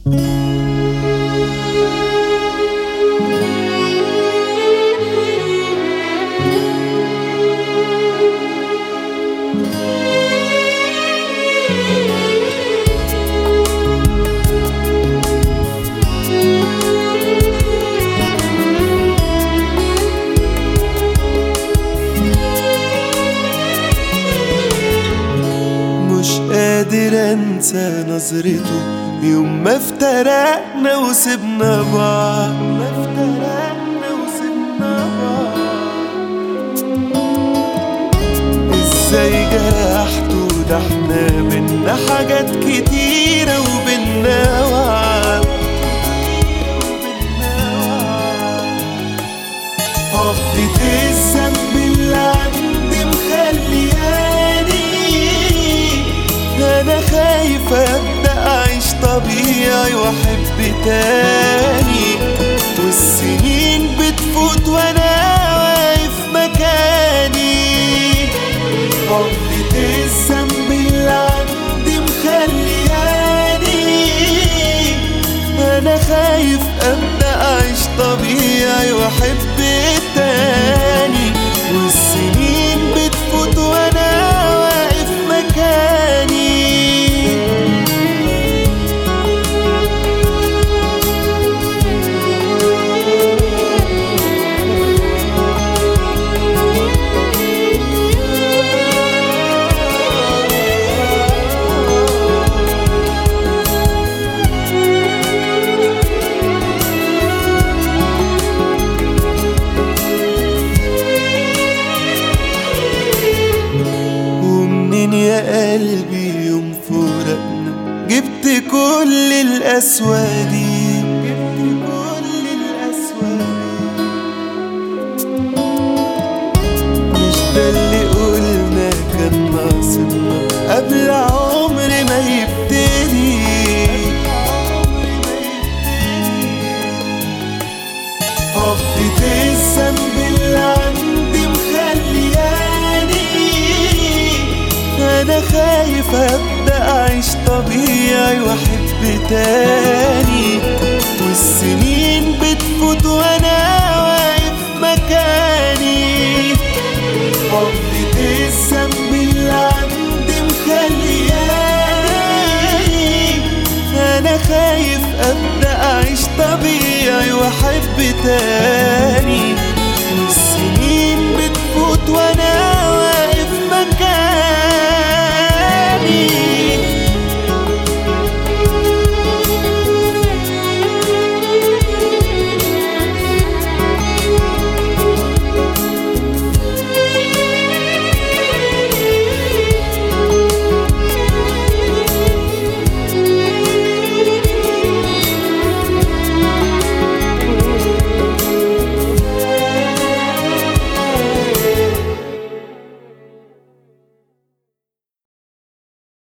قادر انسى نظرته يوم ما افترقنا وسبنا بعض، ازاي جرحته؟ ده احنا بينا حاجات كتيرة وبينا وعد، عقدة الذنب اللي عندي مخلياني أنا خايف أبدأ أعيش طبيعي وأحب تاني، والسنين بتفوت وأنا واقف مكاني. عقدة الذنب اللي عندي مخلياني أنا خايف أبدأ أعيش طبيعي وأحب تاني، والسنين بتفوت وأنا واقف مكاني. يا قلبي يوم فراقنا جبت كل القسوة دي، مش ده اللي قلنا كان ناقصنا قبل عمر ما يبتدي. عقدة الذنب اللي عندي مخلياني أنا خايف أبدأ أعيش طبيعي وأحب تاني، والسنين بتفوت وأنا واقف مكاني. عقدة الذنب اللي عندي مخلياني أنا خايف أبدأ أعيش طبيعي وأحب تاني.